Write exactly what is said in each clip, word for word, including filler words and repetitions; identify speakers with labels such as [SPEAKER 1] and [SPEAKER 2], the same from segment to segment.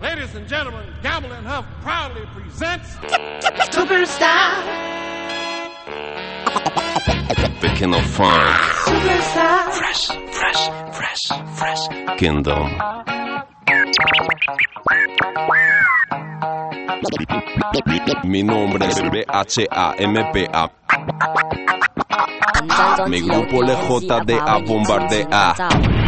[SPEAKER 1] Ladies and gentlemen, Gamble and Huff proudly presents
[SPEAKER 2] Superstar.
[SPEAKER 3] Picking up funk.
[SPEAKER 2] Superstar.
[SPEAKER 3] Fresh, fresh, fresh, fresh. Kingdom. Mi nombre es B H A M P A. Mi grupo L J D A bombardea.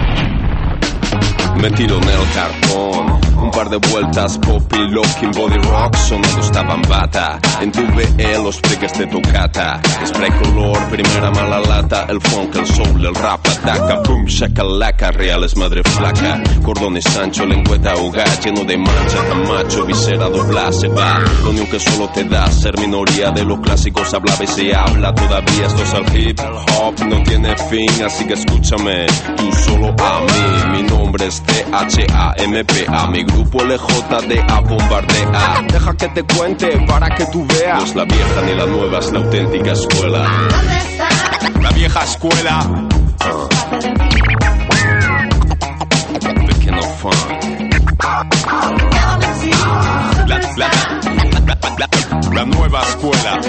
[SPEAKER 3] Me tiro en el cartón, un par de vueltas, poppy, locking, body rock, sonando esta bambata. En tu V E los pliques de tocata, spray color, primera mala lata, el funk, el soul, el rap ataca, boom, shakalaka, real es madre flaca, cordones ancho, lengüeta ahogar, lleno de mancha, camacho, visera dobla, se va, lo único que solo te da, ser minoría de los clásicos hablaba y se habla, todavía esto es el hip hop, no tiene fin, así que escúchame, tú solo a mí, mi nombre es T H A M P A, mi grupo L J D A bombardea. Deja que te cuente para que tú veas. No es la vieja ni la nueva, es la auténtica escuela.
[SPEAKER 2] ¿Dónde está?
[SPEAKER 3] La vieja escuela. Uh. Pequeño funk. La, la, la, la, la, la nueva escuela.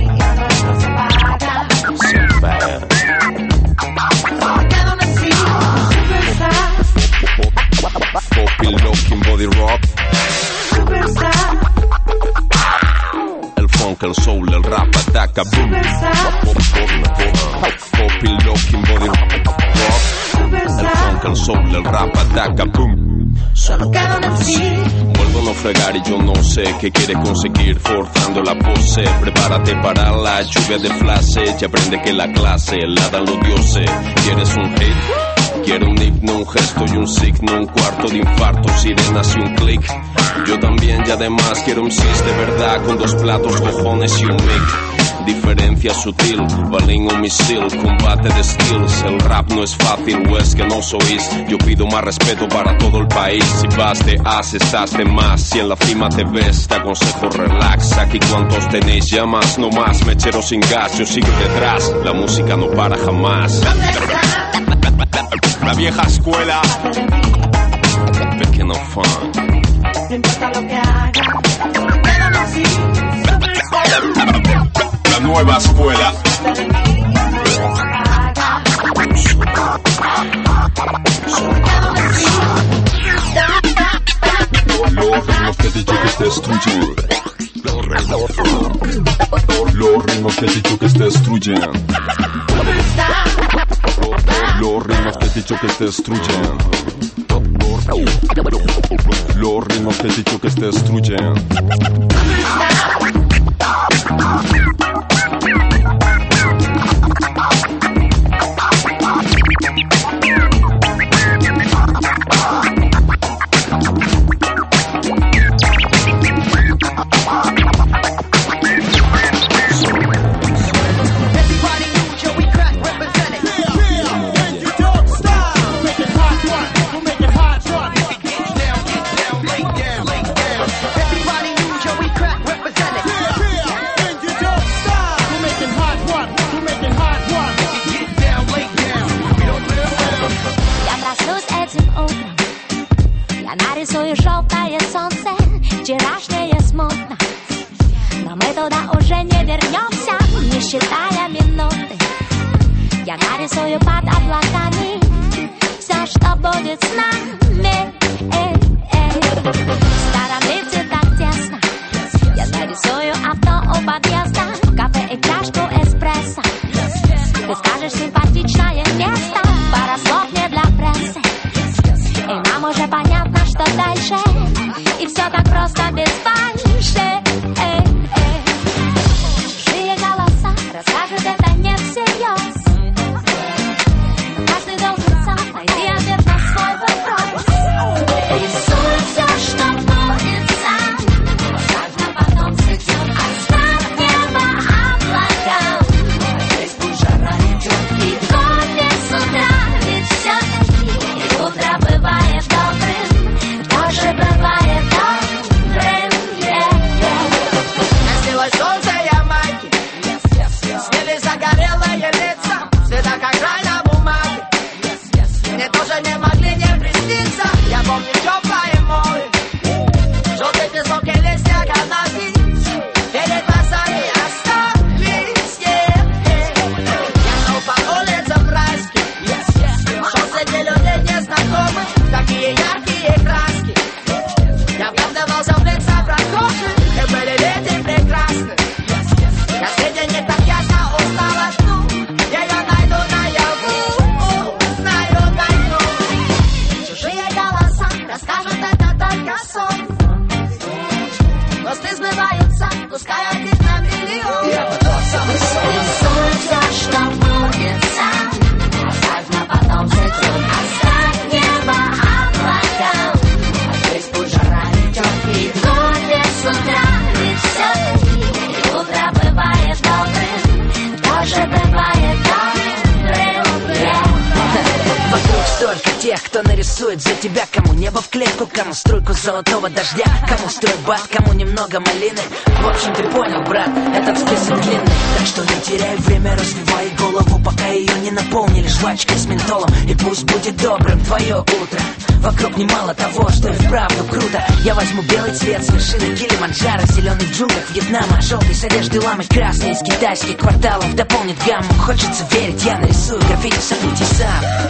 [SPEAKER 3] So bad. Poppy, locking, body rock.
[SPEAKER 2] Superstar.
[SPEAKER 3] El funk, el soul, el rap ataca, boom. Poppy, locking, body rock. El funk, el soul, el rap ataca, boom.
[SPEAKER 2] Solo queda un M C.
[SPEAKER 3] Vuelvo a no fregar y yo no sé qué quiere conseguir forzando la pose. Prepárate para la lluvia de flashes y aprende que la clase la dan los dioses. ¿Quieres un hit? Quiero un himno, un gesto y un signo, un cuarto de infarto, sirenas y un click. Yo también y además quiero un cis de verdad con dos platos, cojones y un mic. Diferencia sutil, balín o misil, combate de skills. El rap no es fácil o es que no sois. Yo pido más respeto para todo el país. Si vas de as, estás de más. Si en la cima te ves, te aconsejo relax. Aquí cuantos tenéis llamas, no más. Mechero sin gas, yo sigo detrás. La música no para jamás.
[SPEAKER 2] ¿Dónde está?
[SPEAKER 3] La vieja escuela. Pequeño funk.
[SPEAKER 2] No importa lo que haga. Queda un M C. Superstar.
[SPEAKER 3] La nueva escuela. Los ritmos que he dicho que te destruyen. Los ritmos que he dicho que te destruyen. Los ritmos que he dicho que te destruyen. Los ritmos que he dicho que te destruyen.
[SPEAKER 4] Нарисую желтое солнце, вчерашнее смутно. Но мы туда уже не вернемся, не считая минуты. Я нарисую под облаками все, что будет с нами. Эй, эй. В старом лифте так тесно. Я нарисую авто у подъезда, кафе и чашку эспрессо. Ты скажешь симпатичное место, пара слов не для прессы. И нам уже понятно, что дальше. И все так просто без фальши. Эй, эй. Чужие голоса расскажут это не всерьез. Но каждый должен сам найти ответ на свой вопрос. Рисуй все, что будет сам. Возможно, потом цветет, оставь небо облакам. Здесь пусть жара идет и кофе с утра. Ведь все-таки утро бывает добрым. Тоже бывает добрым. Да скажет это только сон. Мосты сбываются, пускай их на миллион.
[SPEAKER 5] Я тот самый сон.
[SPEAKER 4] Рисуй все, что будет сам. Оставь на потом цветет. Оставь небо облакам. А здесь пусть жара идет. И будет с утра, ведь все-таки и утро бывает добрым. Тоже бывает добрым. Yeah.
[SPEAKER 5] Вокруг столько тех, кто нарисует за тебя. Кому небо в клетку, кому струйку золотого дождя, кому стройбат, кому немного малины. В общем, ты понял, брат, этот список длинный. Так что не теряй время, развивай голову, пока ее не наполнили жвачкой с ментолом. И пусть будет добрым твое утро. Вокруг немало того, что и вправду круто. Я возьму белый цвет с вершины Килиманджаро, зеленый в джунглях Вьетнама, желтый с одежды ламы, красный из китайских кварталов дополнит гамму. Хочется верить, я нарисую граффити событий сам.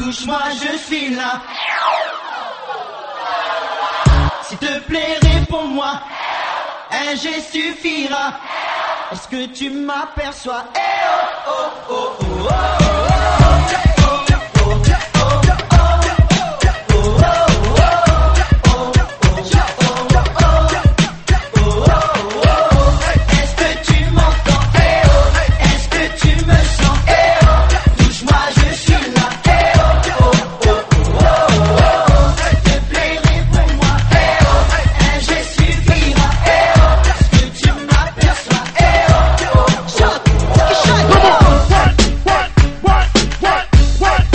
[SPEAKER 2] touche-moi, je suis là. S'il te plaît, réponds-moi, un geste suffira. Est-ce que tu m'aperçois? Eh oh oh oh oh oh oh.
[SPEAKER 1] What?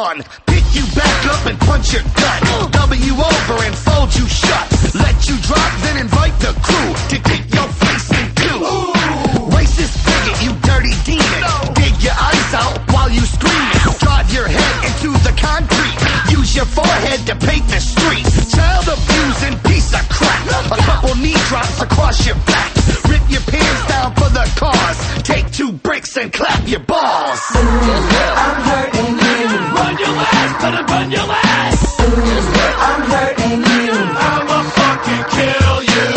[SPEAKER 6] on. Pick you back up and punch your gut. W over and fold you shut. Let you drop, then invite the crew to kick your face in two. Racist bigot, you dirty demon. Dig your eyes out while you scream. Drive your head into the concrete. Use your forehead to paint the street. Child abusing piece of crap. A couple knee drops across your back. Rip your pants down for the cause. Take two bricks and clap your balls.
[SPEAKER 2] I'm hurting you.
[SPEAKER 6] Run your ass, better run your ass.
[SPEAKER 2] I'm hurting you.
[SPEAKER 6] I'ma fucking kill you.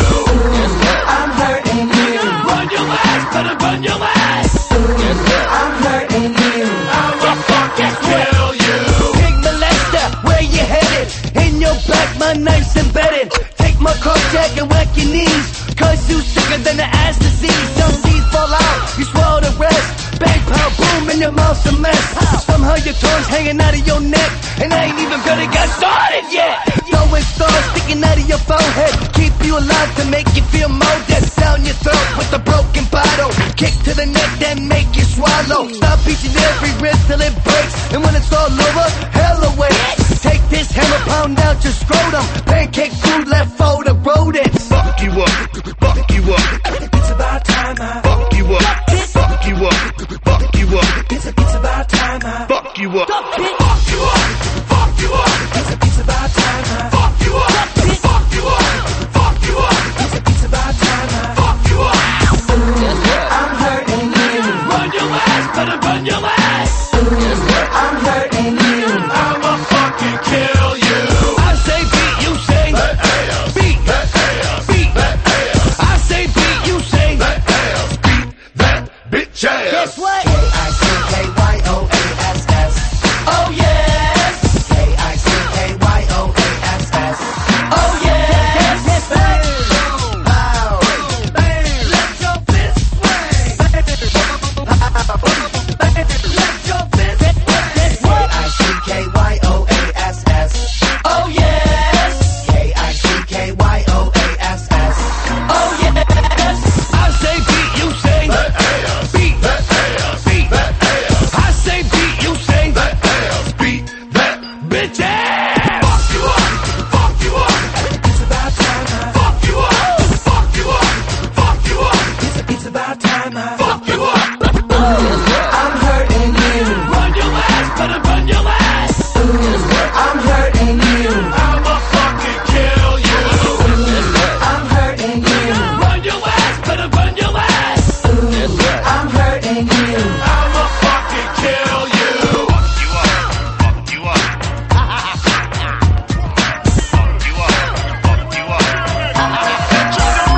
[SPEAKER 2] I'm hurting you.
[SPEAKER 6] Run your ass, better run your ass.
[SPEAKER 2] I'm hurting you.
[SPEAKER 6] I'ma fucking kill you.
[SPEAKER 5] Pig molester, where you headed? In your back, my knife's embedded. Take my coat jack and whack your knees. Cause you sicker than the ass disease. Some teeth fall out, you swallow the rest. Bang, pow, boom, and your mouth's a mess. Somehow your tongue's hanging out of your neck. And I ain't even gonna get started yet. Throwing stars sticking out of your forehead. Keep you alive to make you feel more dead. Down your throat with a broken bottle. Kick to the neck, then make you swallow. Stop beating every wrist till it breaks. And when it's all over, hell awaits. Take this hammer, pound out your scrotum. Pancake food left for the rodents.
[SPEAKER 6] Fuck you up, fuck you up.
[SPEAKER 2] It's about time I
[SPEAKER 6] Fuck you up, fuck you up, fuck you up.
[SPEAKER 2] It's, it's about time I
[SPEAKER 6] Fuck you up, fuck you up, fuck you up.
[SPEAKER 2] It's, it's about time I
[SPEAKER 6] Fuck you up, fuck you up, fuck you up.
[SPEAKER 2] It's, it's about time I
[SPEAKER 6] Fuck you up.
[SPEAKER 2] I'm hurting you.
[SPEAKER 6] Run your ass, better run your ass.
[SPEAKER 2] I'm hurting you.
[SPEAKER 6] I'ma fucking kill you.
[SPEAKER 5] I say beat, you say
[SPEAKER 6] That ass,
[SPEAKER 5] beat,
[SPEAKER 6] that ass,
[SPEAKER 5] beat.
[SPEAKER 6] that ass,
[SPEAKER 5] I say beat, you say
[SPEAKER 6] that ass, beat that bitch ass.
[SPEAKER 5] Guess what?
[SPEAKER 2] K I C K Y O A S S.
[SPEAKER 5] Oh yes,
[SPEAKER 2] K I C K Y O A S S.
[SPEAKER 5] oh yes.
[SPEAKER 2] Bow.
[SPEAKER 5] Let your fist swing. Let your fist swing.
[SPEAKER 2] K I C K Y O A S S.
[SPEAKER 5] Oh yes,
[SPEAKER 2] K I C K Y O A S S.
[SPEAKER 5] oh yes. I say beat, you say
[SPEAKER 6] That ass,
[SPEAKER 5] beat,
[SPEAKER 6] that ass,
[SPEAKER 5] beat.
[SPEAKER 6] that ass,
[SPEAKER 5] I say beat, you say
[SPEAKER 6] that ass, beat that
[SPEAKER 5] bitch ass.
[SPEAKER 6] fuck you up, fuck you up,
[SPEAKER 2] It's about time I
[SPEAKER 6] fuck you up, fuck you up, fuck you up,
[SPEAKER 2] It's, it's about time I
[SPEAKER 6] fuck you up.
[SPEAKER 2] I'm hurting you.
[SPEAKER 6] Run your ass, better run your ass.
[SPEAKER 2] I'm hurting you.
[SPEAKER 6] I'ma fucking kill you.
[SPEAKER 2] I'm hurting you.
[SPEAKER 6] Run your ass, better run your ass.
[SPEAKER 2] I'm hurting you.
[SPEAKER 6] I'ma fucking kill you. Fuck you up, fuck you up. Fuck you up, fuck you up.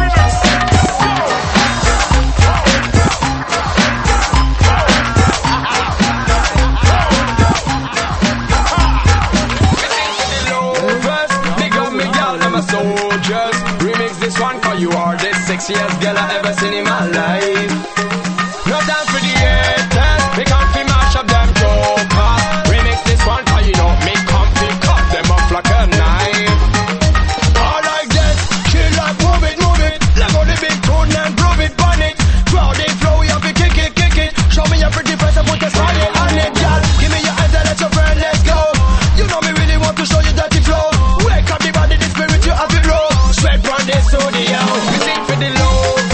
[SPEAKER 7] Big up me girl, them a soldiers. Remix this one for you are the sexiest girl I ever seen in my life. No time for the haters, me comfy mash up them jokers. Remix this one for you know me comfy cut them up like a knife. All like that, she like move it, move it. Let go the big tune and prove it, burn it. Crowd it, flow, you have to kick it, kick it. Show me your pretty face and put your smile on it, girl. Give me your hands and let your friend let's go. You know me really want to show you that the flow. Wake up the body, the spirit, you have to grow. Straight from the studio, we sing for the low.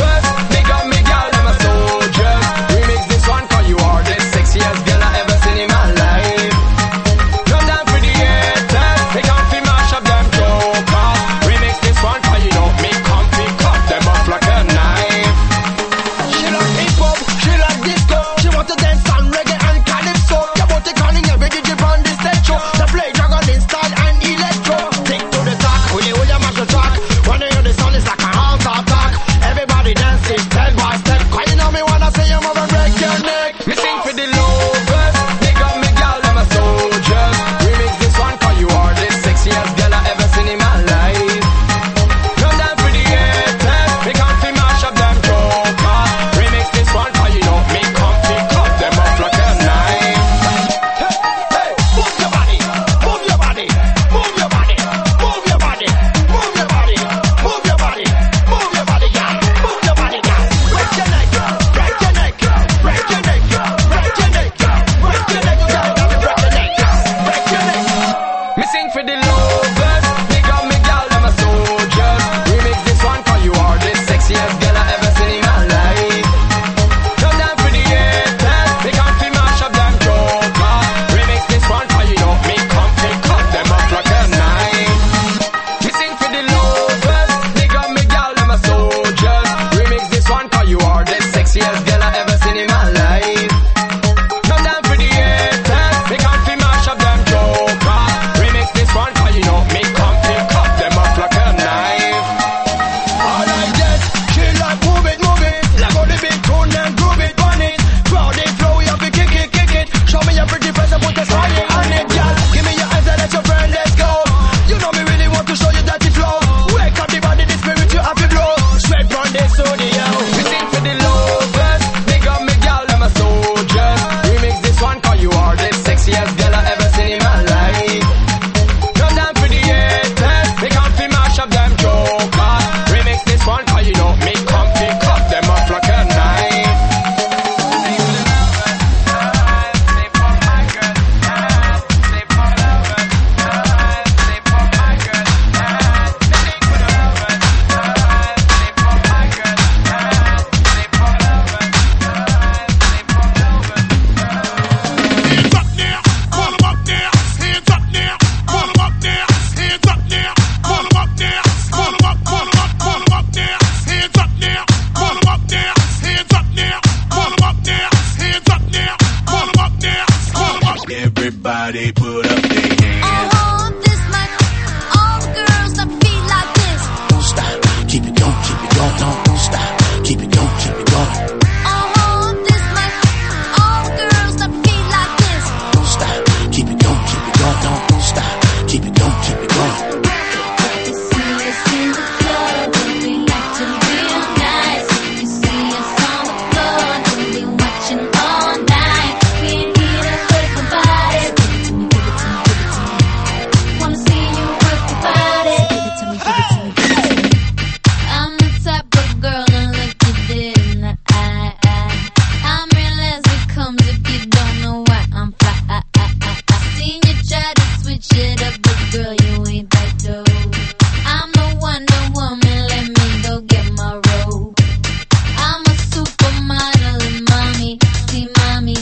[SPEAKER 6] put up their hands.
[SPEAKER 4] Uh-huh, this much. All the girls that feel like this.
[SPEAKER 6] Don't stop, keep it going, keep it going. Don't, don't stop, keep it going, keep it going.
[SPEAKER 4] Uh-huh, this much. All the girls that feel like this.
[SPEAKER 6] Don't stop, keep it going, keep it going. Don't, don't stop, keep it going, keep it going.
[SPEAKER 4] You see us in the club, and we like to real nice. You see us on the floor, and we watching all night. We ain't here to hurt nobody. Give it to me, give it to me, give it to me. Wanna see you work your body. Give it to me, give it to me, give it to me. I'm the type of girl that look you dead in the eye. I'm real as it comes if you don't know why I'm fly. I, I, I, I seen you try to switch it up, but girl, you ain't that dope. I'm the Wonder Woman, let me go get my robe. I'm a supermodel and mommy, see mommy.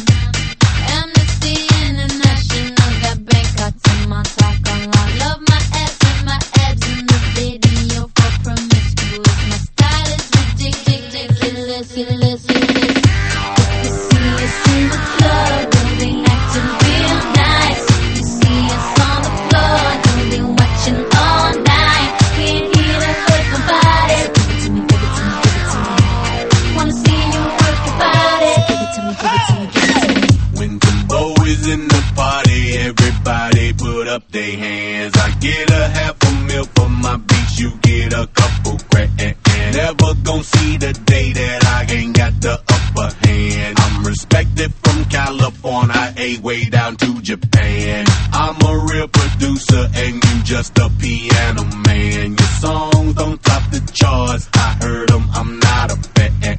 [SPEAKER 4] Amnesty International got bank cards in my talk online. Love my ass and my abs in the video for promiscuous. My style is ridiculous, ridiculous, ridiculous. If you see us in the club, we'll be acting real nice. You see us on the floor, we'll be watching all night. We ain't here to hurt nobody. Give it to me, give it to me, give it to me. Wanna see you work your body. Give it to me, give it to me, give it to me.
[SPEAKER 6] When Timbo is in the party, everybody put up their hands. I get a half a mil for my beats, you get a couple grand. Never gon' see the day that I ain't got the upper hand. I'm respected from California, A way down to Japan. I'm a real producer and you just a piano man. Your songs don't top the charts, I heard them, I'm not a fan.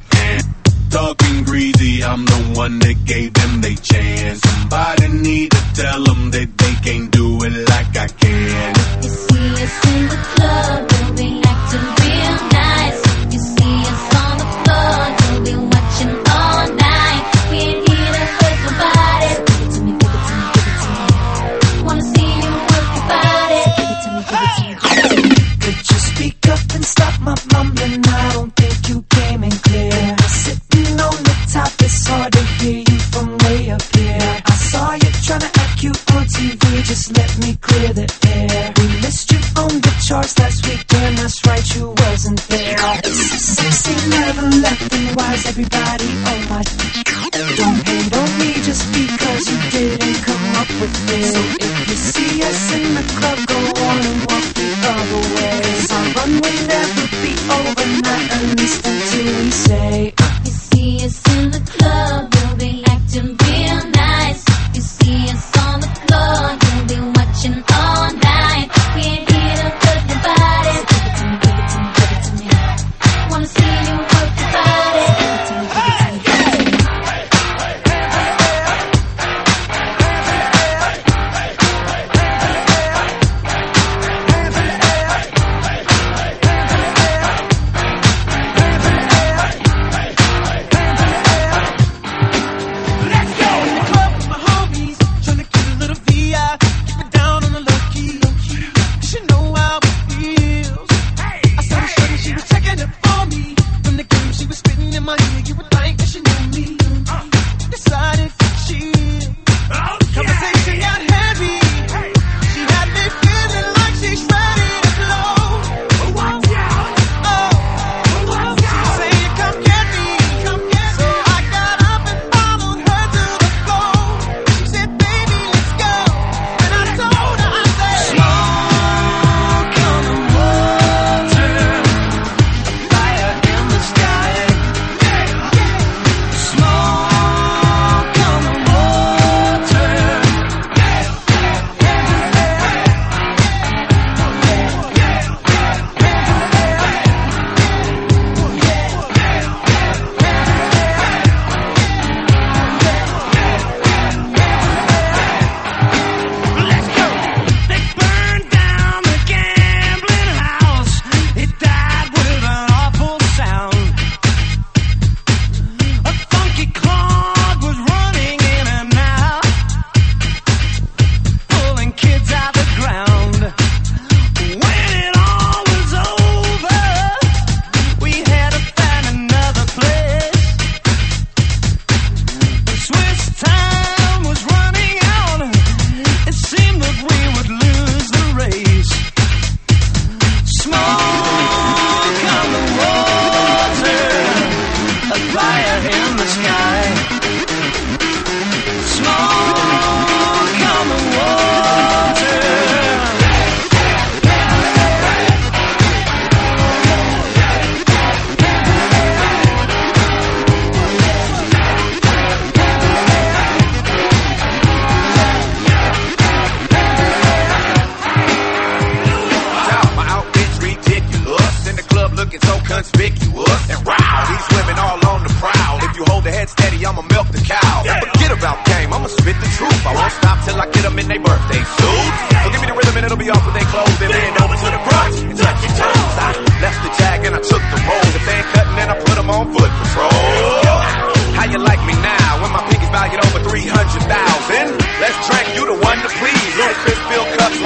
[SPEAKER 6] Talking greasy, I'm the one that gave them they chance. Somebody need to tell them that they can't do it like I can.
[SPEAKER 4] You see us in the club, we'll be acting real nice. You see us on the floor, we'll be watching all night. We ain't here to hurt nobody. Give it to me, give it to me, give it to me. Wanna see you work your body. Give it to me, give it to me, give it to me.
[SPEAKER 5] Could you speak up and stop my mumbling? I don't think you came in clear. Sitting on the top, it's hard to hear you from way up here. I saw you tryna act cute on T V, just let me clear the air. We missed you on the charts last weekend, that's right, you wasn't there. Sexy never left, and why is everybody on my don't hate on me just because you didn't come up with it. So if you see us in the club, go on and walk the other way. Our run will never be over, not at least until we say
[SPEAKER 4] You see us in the club, we'll be acting real nice. You see us on the floor, we'll be watching all night. We ain't here to hurt nobody. Give it to me, give it to me, give it to me. Wanna see you work your body. Give it to me, give it to me, give it to me.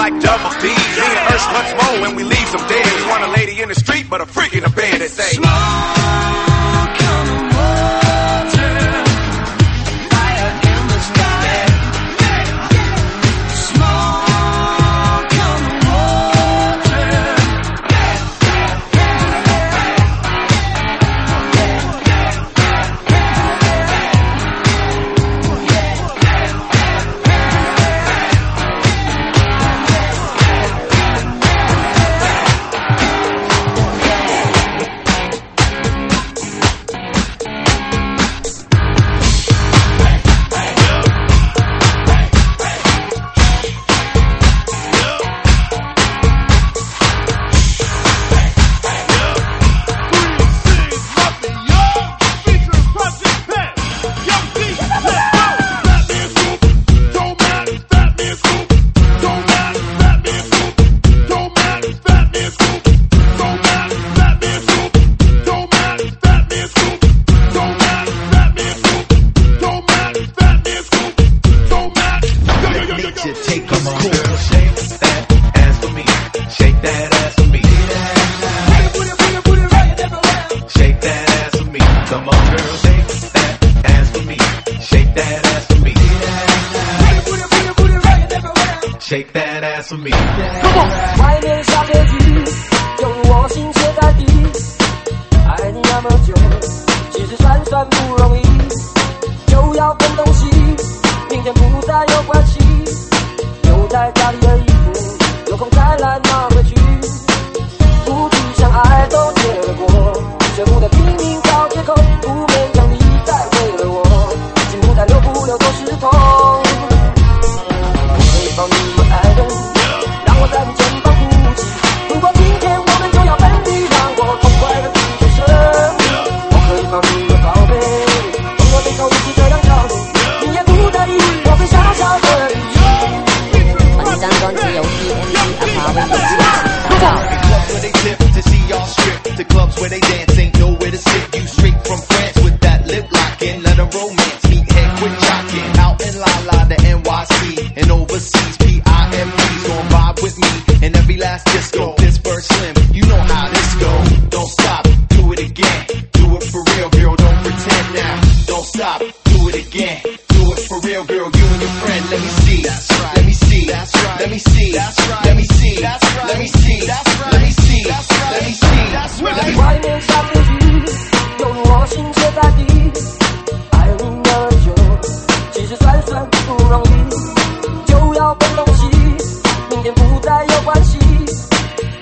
[SPEAKER 8] like double D. Me and Ursh once more when we leave them dead. We want a lady in the street, but a freak in the bed that say, smoke on the water, fire in the sky. Smoke on the water.
[SPEAKER 9] Shake that ass for me.
[SPEAKER 10] 外面下着雨，有我心血在地。爱你那么久，其实算算不容易。就要分东西，明天不再有关系。留在家里的衣服，有空再来拿回去。不去想爱都结了果，舍不得拼命找借口，不勉强你再为了我，心不再留不留都是痛。抱你我爱人，让我在你肩膀哭泣。如果今天我们就要分离，让我痛快的拒绝生命。我可以抱你我宝贝，从我背后一起这样跳舞，你也不在意我被小小的离去。
[SPEAKER 4] 把这张专辑由 D N D 阿帕为你制作。
[SPEAKER 6] The clubs where they dance ain't nowhere to sit. You straight from France with that lip locking. Let a romance meet head quit jocking. Out in La La, the N Y C and overseas P I M Ps gon' vibe with me in every last disco. Pittsburgh Slim, you know how this go. Don't stop, do it again. Do it for real, girl, don't pretend now. Don't stop, do it again. Do it for real, girl, you and your friend. Let me see, let me see, let me see, let me see, let me see, let me see, let me see.
[SPEAKER 10] 外面下着雨，有我心血在地。爱你那么久，其实算算不容易。就要分东西，明天不再有关系。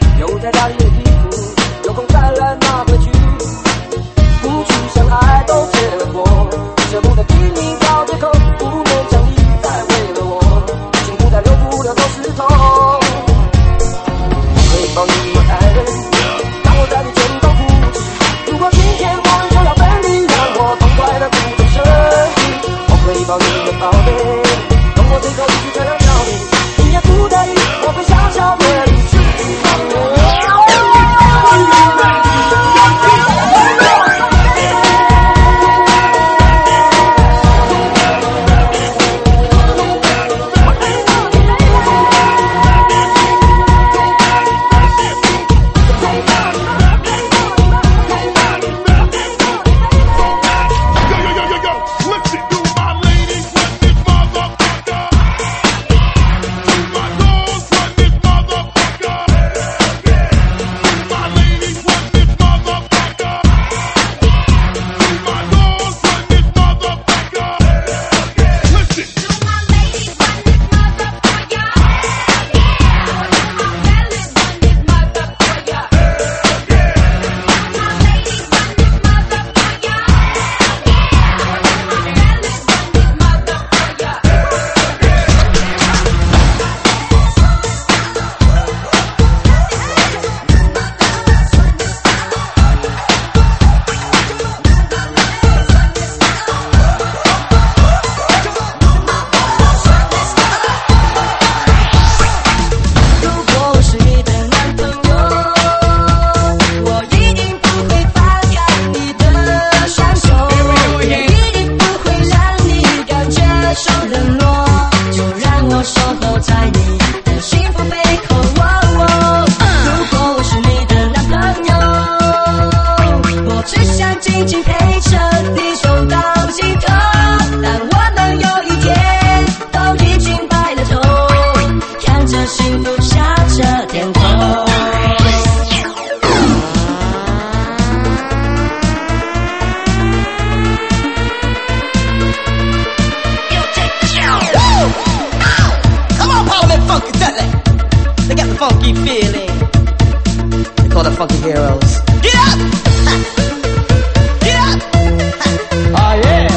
[SPEAKER 2] funky feeling. They call the funky heroes. Get up! Get up! Oh yeah!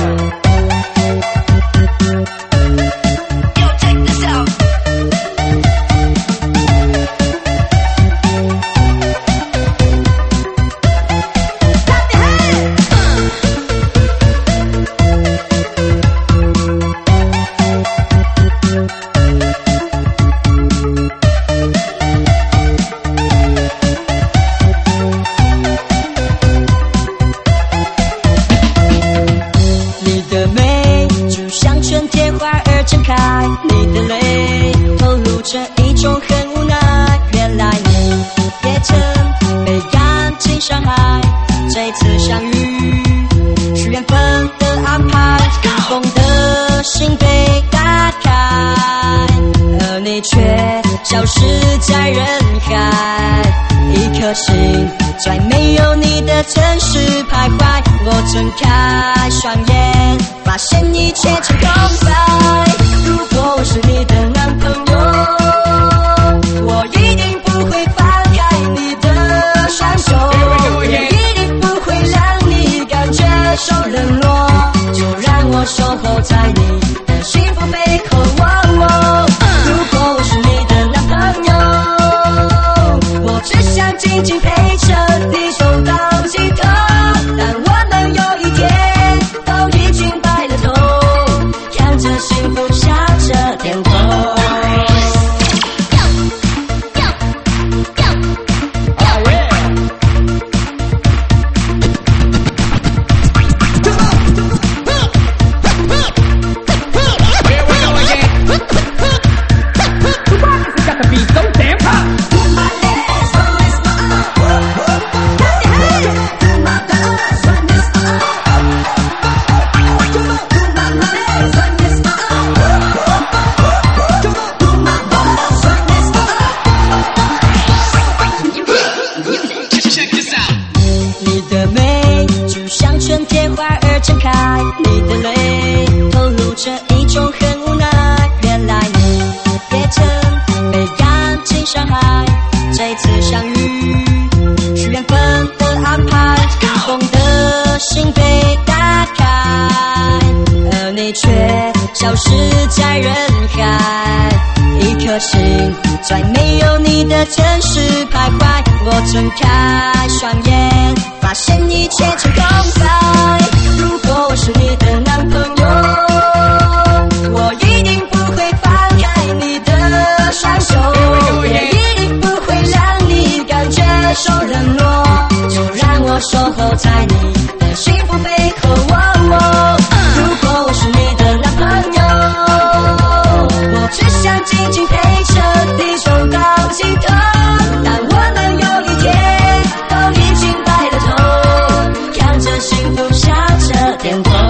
[SPEAKER 2] Yo, check this out.你的泪透露着一种很无奈，原来你也曾被感情伤害。这次相遇是缘分的安排，冰封的心被打开，而你却消失在人海。一颗心在没有你的城市徘徊，我睁开双眼，发现一切成空白。如果我是你的男朋友，我一定不会放开你的双手，也一定不会让你感觉受冷落，就让我守候在你的幸福背后。如果我是你的男朋友，我只想紧紧陪着你走到尽头，但我们有一天都已经白了头，看着幸福笑着点头。你的泪透露着一种很无奈，原来你也曾被感情伤害。这次相遇是缘分的安排，冰封的心被打开，而你却消失在人海。一颗心在没有你的城市徘徊，我睁开双眼，发现一切成空白。如果我是你的男朋友，我一定不会放开你的双手，也一定不会让你感觉受冷落，就让我守候在你的幸福背后。如果我是你的男朋友，我只想紧紧陪着你走到尽头，但我们有一天都已经白了头，看着幸福笑着点头。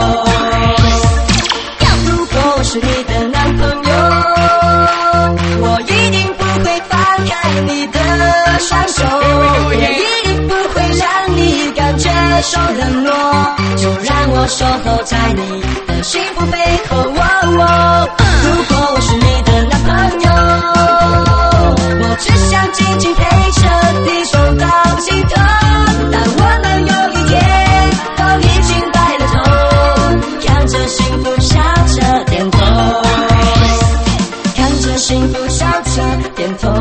[SPEAKER 2] 如果我是你的男朋友，我一定不会放开你的双手，也一定不会让你感觉受冷落，就让我守候在你的幸福背后。如果我是你的男朋友，我只想紧紧陪着你走到尽头，但我们有一天都已经白了头，看着幸福笑着点头，看着幸福笑着点头，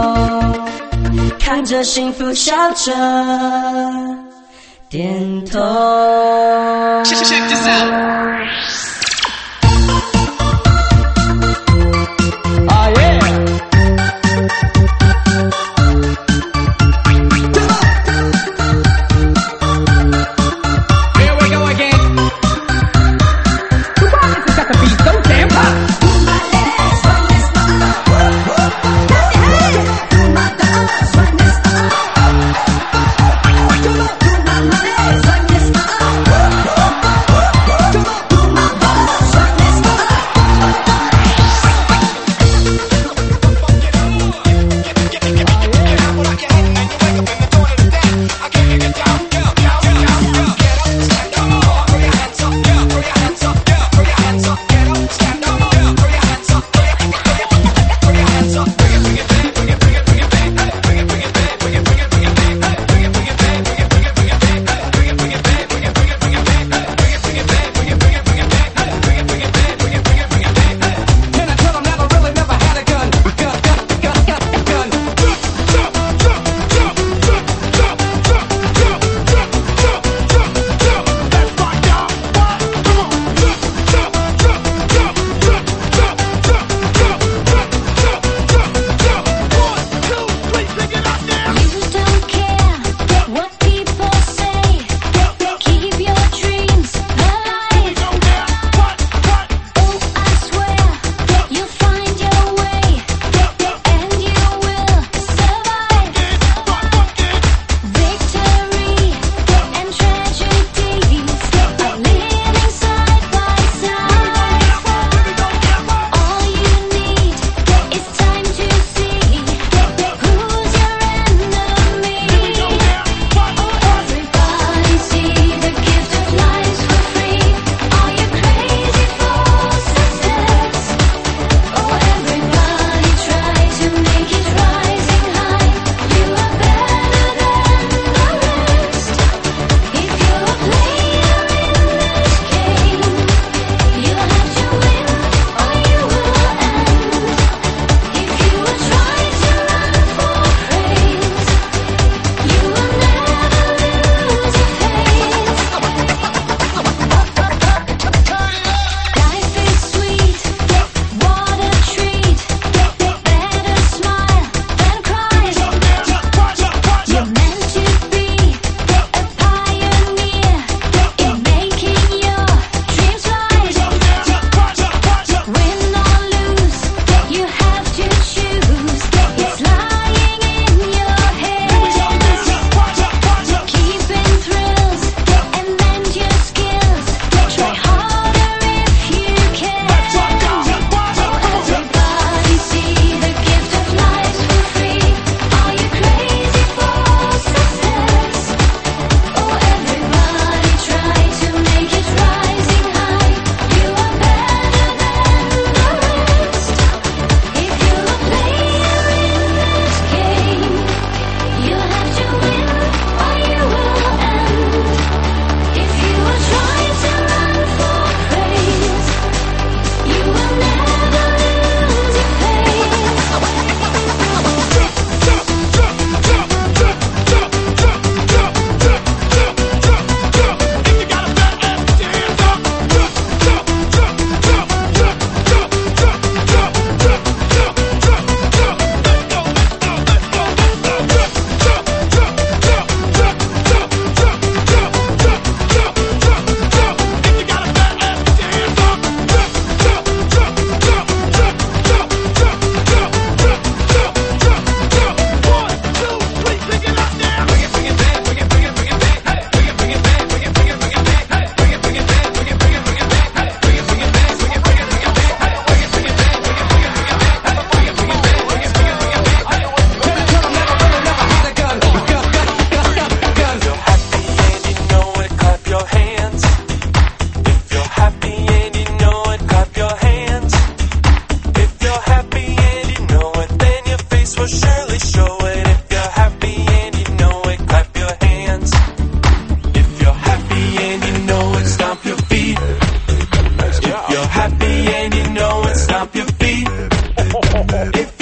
[SPEAKER 2] 看着幸福笑着点头。Check this out. Oh yeah. Here we go again. This got to be so damn hot. Come on.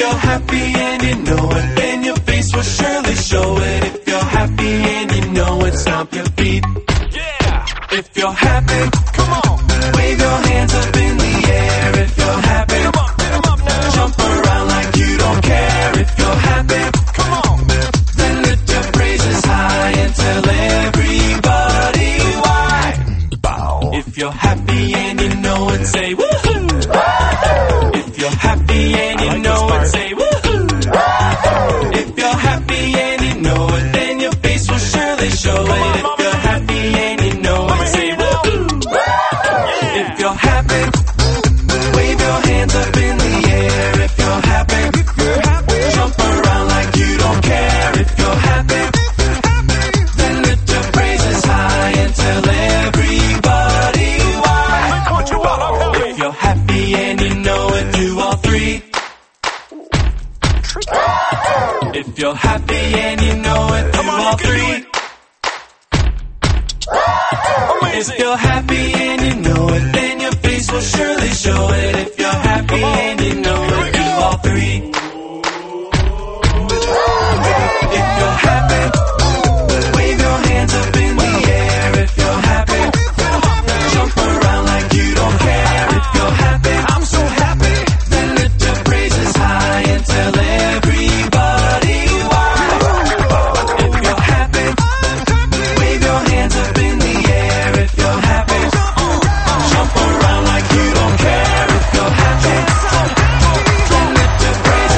[SPEAKER 9] you're happy and you know it, then your face will surely show it. If you're happy and you know it, stomp your feet. Yeah. If you're happy, come on, wave your hands up in the air. If you're happy, come on, get 'em up now. Jump around like you don't care. If you're happy, come on, then lift your praises high and tell everybody why. Bow. If you're happy and you know it, say woohoo. If you're happy and you know it, say woohoo. If you're happy and you know it, then your face will surely show it. If you're happy and you know it, say woohoo. If you're happy, wave your hands up in the air. If you're happy, jump around like you don't care. If you're happy, then lift your praises high and tell everybody why. If you're happy and you know it, do all three. If you're happy and you know it, do all three. If you're happy and you know it, then your face will surely show it. If you're happy and you know it, do all three. If you're happy, wave your hands up in the air. If you're happy, jump around like you don't care. If you're happy, I'm so happy, then lift your praises high and tell everybody why. If you're happy, wave your hands up in the air. If you're happy, jump around like you don't care. If you're happy, then lift your praises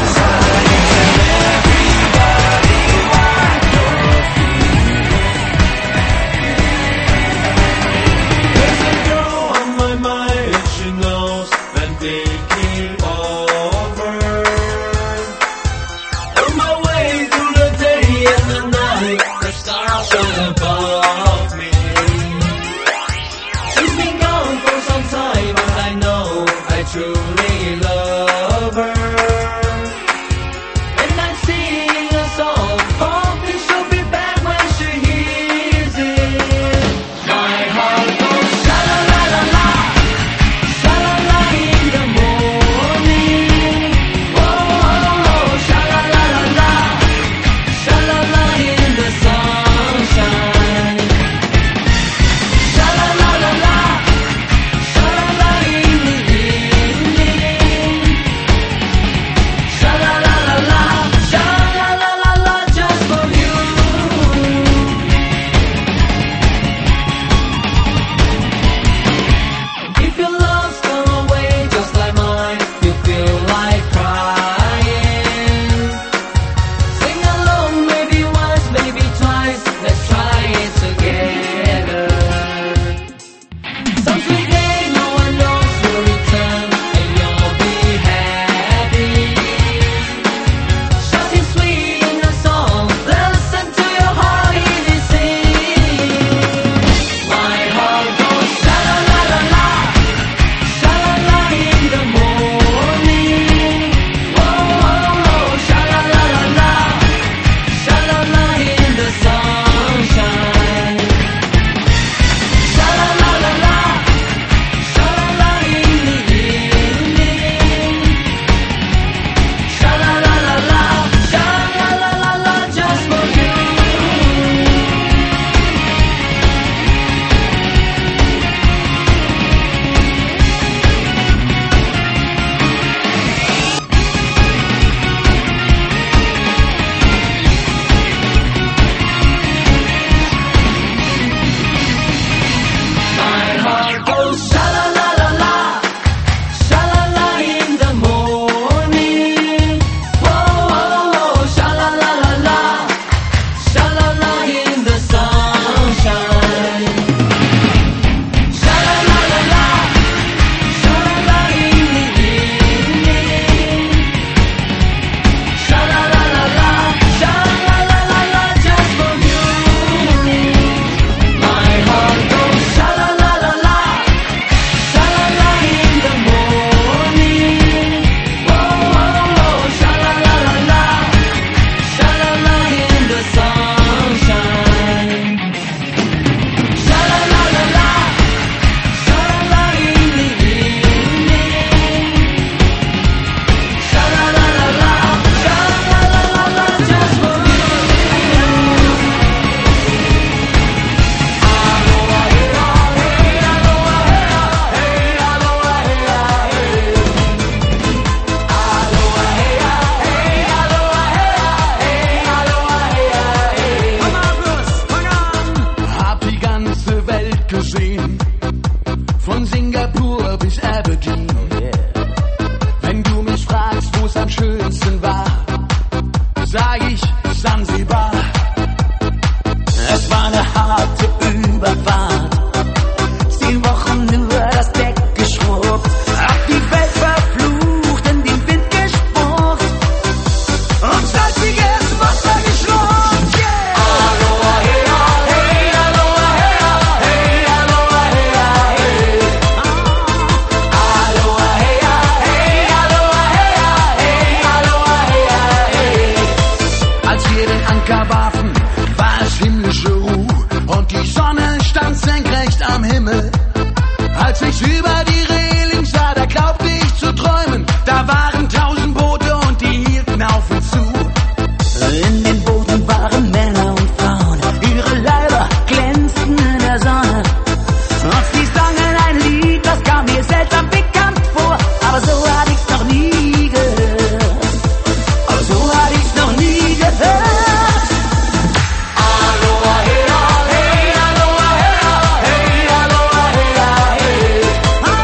[SPEAKER 6] sag ich Sansibar. Es war eine harte Überfahrt. Zehn Wochen nur das Deck geschrubbt, hab die Welt verflucht, in den Wind gespuckt und salziges Wasser geschluckt. Yeah! Aloha, hey, hey, aloha, hey, hey, aloha, hey, hey. Aloha, hey, hey, aloha, hey, hey, aloha, hey, hey. Als wir den Anker warfen, war es himmlische Ruhe und die Sonne stand senkrecht am Himmel. Als ich über die Reling sah, da glaubte ich zu träumen. Da waren tausend Boote und die hielten auf und zu. In den Booten waren Männer und Frauen, ihre Leiber glänzten in der Sonne. Und sie sangen ein Lied, das kam mir seltsam bekannt vor. Aber so hatte ich's noch nie gehört. Aber so hatte ich's noch nie gehört. Aloha, hey, hey, aloha, hey, hey, aloha, hey, hey.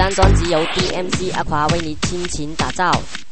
[SPEAKER 2] 张专辑由 D M C 阿垮为你倾情打造。